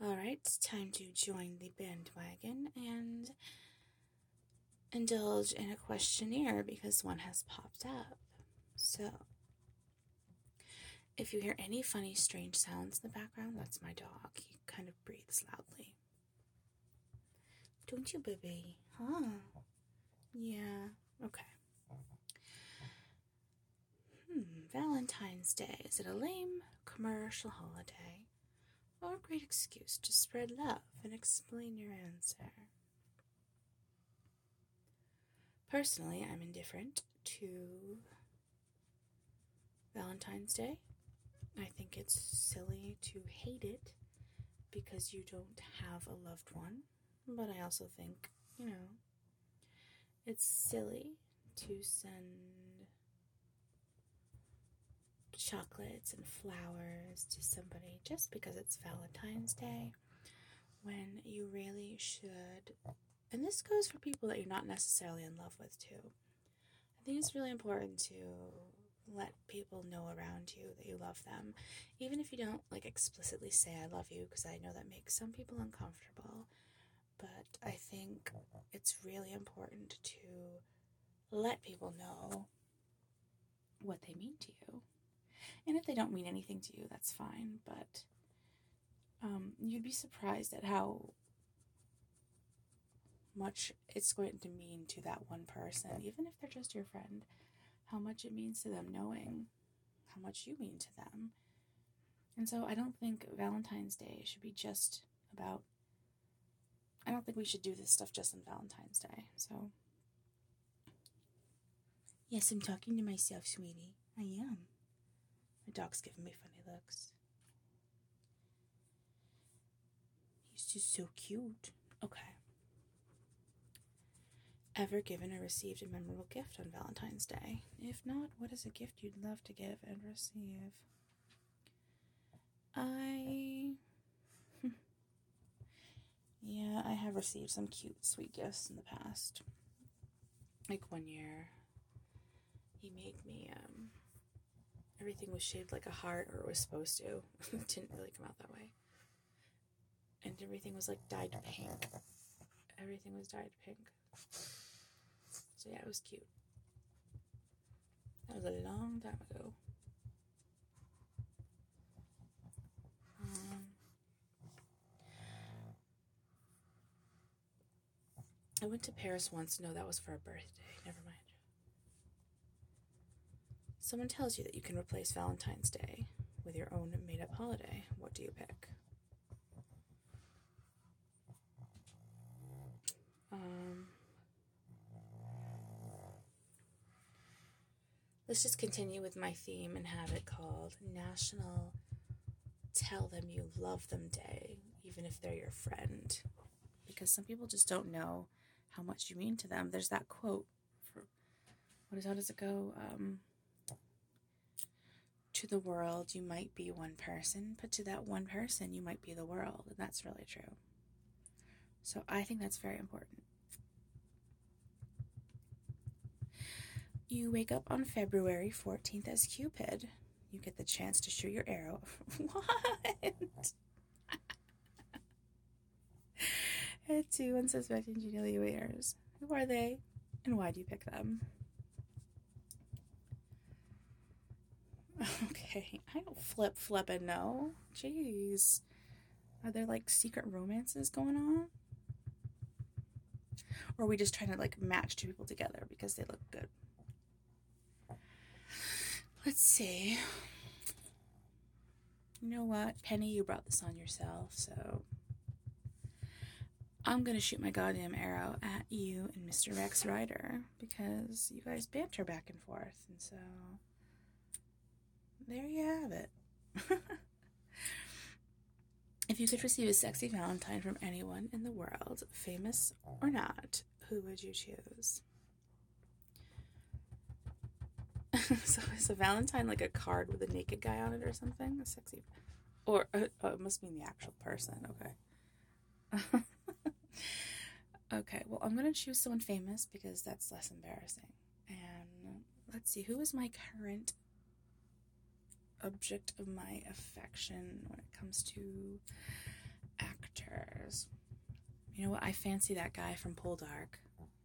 Alright, it's time to join the bandwagon and indulge in a questionnaire because one has popped up. So, if you hear any funny, strange sounds in the background, that's my dog. He kind of breathes loudly. Don't you, baby? Huh? Yeah, okay. Valentine's Day. Is it a lame commercial holiday or a great excuse to spread love and explain your answer? Personally, I'm indifferent to Valentine's Day. I think it's silly to hate it because you don't have a loved one. But I also think, it's silly to send chocolates and flowers to somebody just because it's Valentine's Day when you really should. And this goes for people that you're not necessarily in love with too. I think it's really important to let people know around you that you love them, even if you don't explicitly say I love you, because I know that makes some people uncomfortable. But I think it's really important to let people know what they mean to you. And if they don't mean anything to you, that's fine. But you'd be surprised at how much it's going to mean to that one person, even if they're just your friend, how much it means to them knowing how much you mean to them. And so I don't think Valentine's Day should be just about, I don't think we should do this stuff just on Valentine's Day. So, yes, I'm talking to myself, sweetie. I am. My dog's giving me funny looks. He's just so cute. Okay. Ever given or received a memorable gift on Valentine's Day? If not, what is a gift you'd love to give and receive? I have received some cute, sweet gifts in the past. Like one year, he made me, everything was shaped like a heart, or it was supposed to. It didn't really come out that way. And everything was dyed pink. Everything was dyed pink. So yeah, it was cute. That was a long time ago. I went to Paris once. No, that was for a birthday. Never mind. Someone tells you that you can replace Valentine's Day with your own made-up holiday. What do you pick? Let's just continue with my theme and have it called National Tell Them You Love Them Day, even if they're your friend. Because some people just don't know how much you mean to them. There's that quote how does it go? To the world, you might be one person, but to that one person, you might be the world. And that's really true. So I think that's very important. You wake up on February 14th as Cupid. You get the chance to shoot your arrow. What? At 2 unsuspecting Julia Waiters. Who are they, and why do you pick them? Okay, I don't flip and no. Jeez. Are there secret romances going on? Or are we just trying to match two people together because they look good? Let's see. You know what? Penny, you brought this on yourself, so I'm gonna shoot my goddamn arrow at you and Mr. Rex Ryder because you guys banter back and forth, and so there you have it. If you could receive a sexy Valentine from anyone in the world, famous or not, who would you choose? So is a Valentine a card with a naked guy on it or something? A sexy... Or, it must mean the actual person, okay. Okay, well, I'm going to choose someone famous because that's less embarrassing. And let's see, who is my current object of my affection when it comes to characters. You know what? I fancy that guy from Poldark.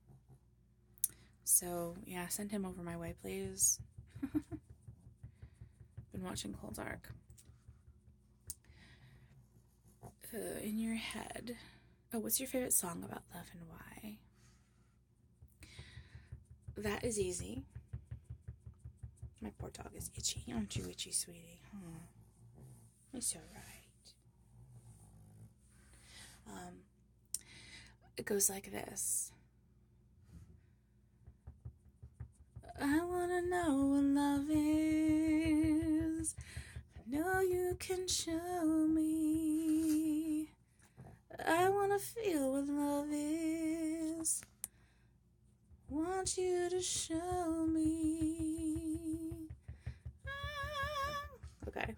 So, yeah, send him over my way, please. Been watching Poldark. In your head. Oh, what's your favorite song about love and why? That is easy. My poor dog is itchy. Aren't you itchy, sweetie? It's alright. It goes like this. I wanna know what love is. I know you can show me. I wanna feel what love is. Want you to show me. Okay.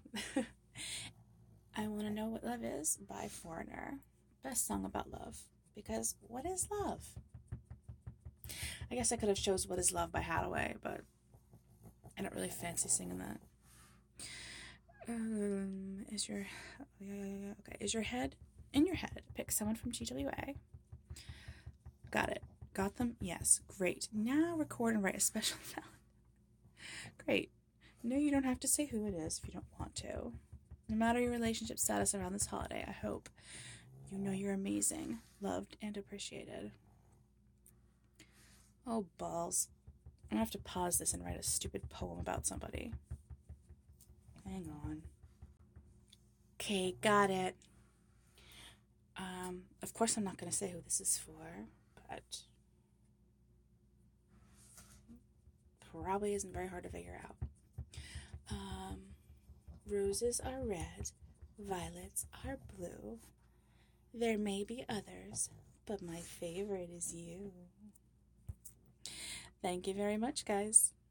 I Wanna Know What Love Is by Foreigner. Best song about love. Because what is love? I guess I could have chose What Is Love by Hathaway, but I don't really fancy singing that. Is your head in your head? Pick someone from GWA. Got it. Got them? Yes. Great. Now record and write a special ballad. Great. No, you don't have to say who it is if you don't want to. No matter your relationship status around this holiday, I hope you know you're amazing, loved, and appreciated. Oh, balls. I'm gonna have to pause this and write a stupid poem about somebody. Hang on. Okay, got it. Of course I'm not gonna say who this is for, but probably isn't very hard to figure out. Roses are red, violets are blue. There may be others, but my favorite is you. Thank you very much, guys.